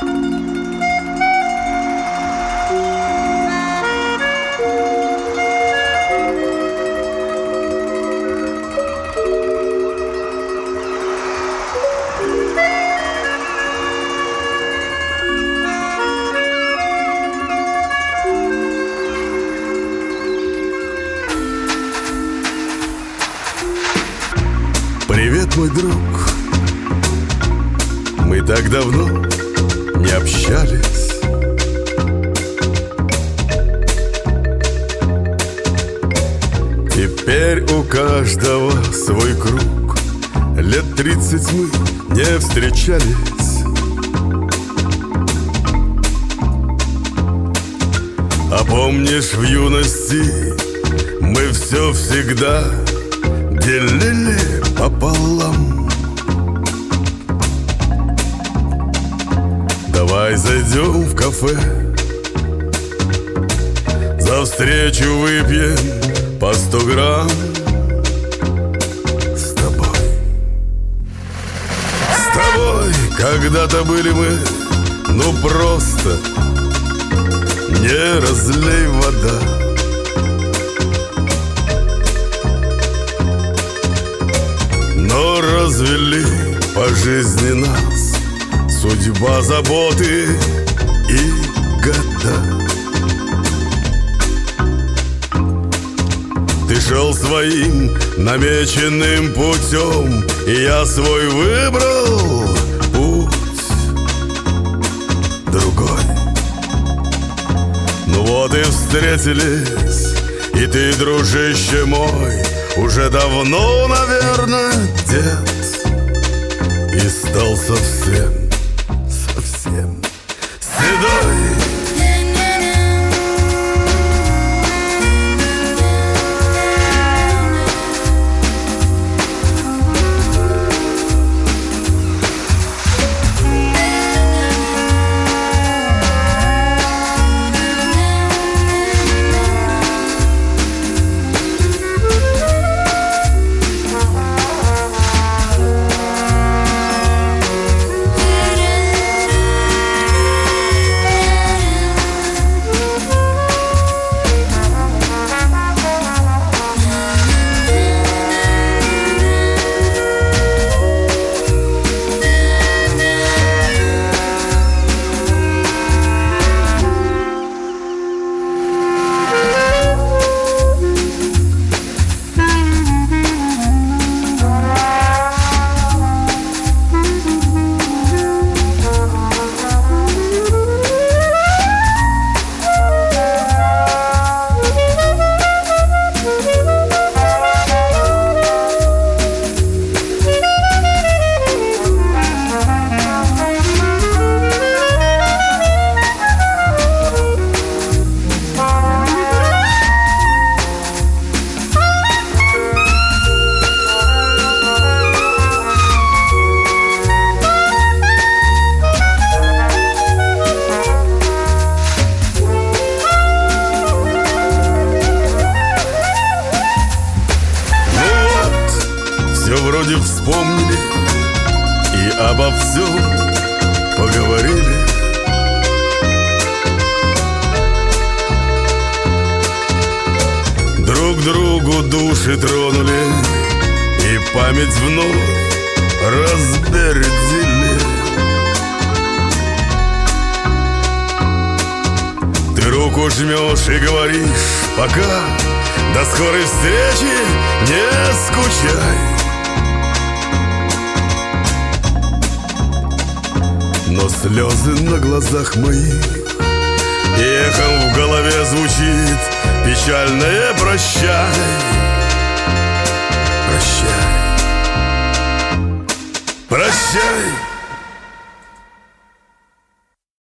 Привет, мой друг. Мы так давно не общались. Теперь у каждого свой круг. Лет 30 мы не встречались. А помнишь, в юности мы все всегда делили пополам. Давай зайдем в кафе, за встречу выпьем по 100 грамм. С тобой когда-то были мы, ну просто не разлей вода. Но развели по жизни нас судьба, заботы и года. Ты шел своим намеченным путем, и я свой выбрал путь другой. Ну вот и встретились, и ты, дружище мой, уже давно, наверное, дед, и стал совсем седой. Все вроде вспомнили и обо всем поговорили. Друг другу души тронули и память вновь разбередили. Ты руку жмешь и говоришь: пока, до скорой встречи, не скучай. Но слезы на глазах моих и эхом в голове звучит печальное прощай. Прощай, прощай.